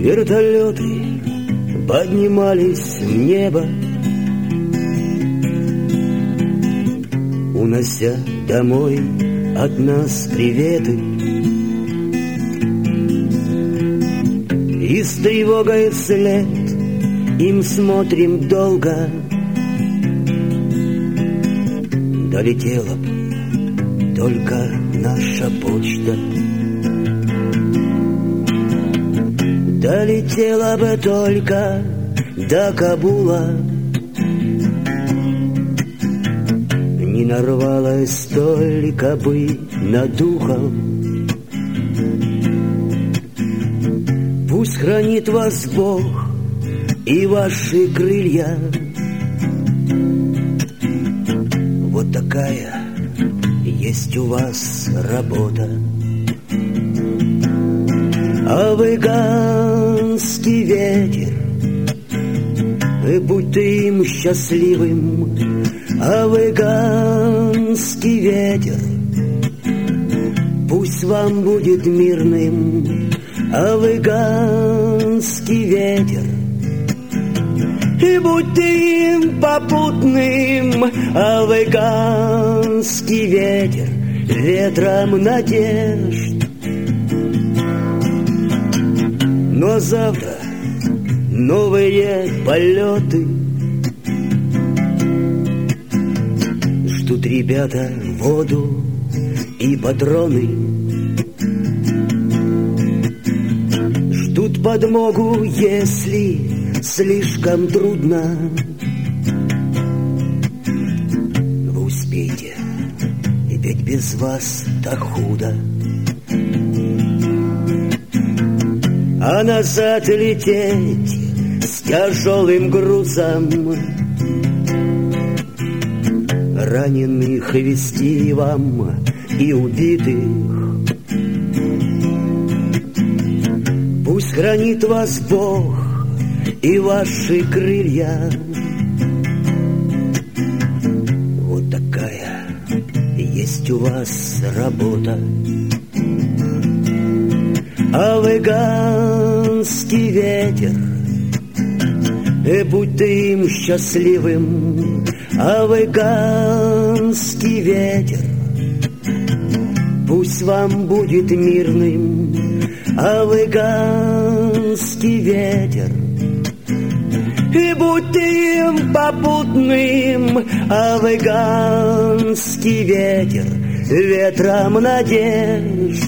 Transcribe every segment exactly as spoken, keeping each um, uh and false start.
Вертолеты поднимались в небо, унося домой от нас приветы. И с тревогой вслед им смотрим долго. Долетела б только наша почта, долетела бы только до Кабула, не нарвалась только бы на духов. Пусть хранит вас Бог и ваши крылья. Вот такая есть у вас работа. Афганский ветер, и будь ты им счастливым. Афганский ветер, пусть вам будет мирным. Афганский ветер, и будь ты им попутным. Афганский ветер, ветром надежд. Но завтра новые полеты. Ждут ребята воду и патроны. Ждут подмогу, если слишком трудно. Вы успеете, ведь без вас так худо. А назад лететь с тяжелым грузом, раненых везти вам и убитых. Пусть хранит вас Бог и ваши крылья. Вот такая есть у вас работа. Афганский ветер, и будь ты им счастливым. Афганский ветер, пусть вам будет мирным. Афганский ветер, и будь ты им попутным. Афганский ветер, ветром надежд.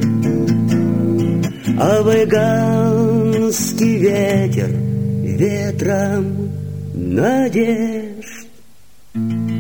Афганский ветер, ветром надежд.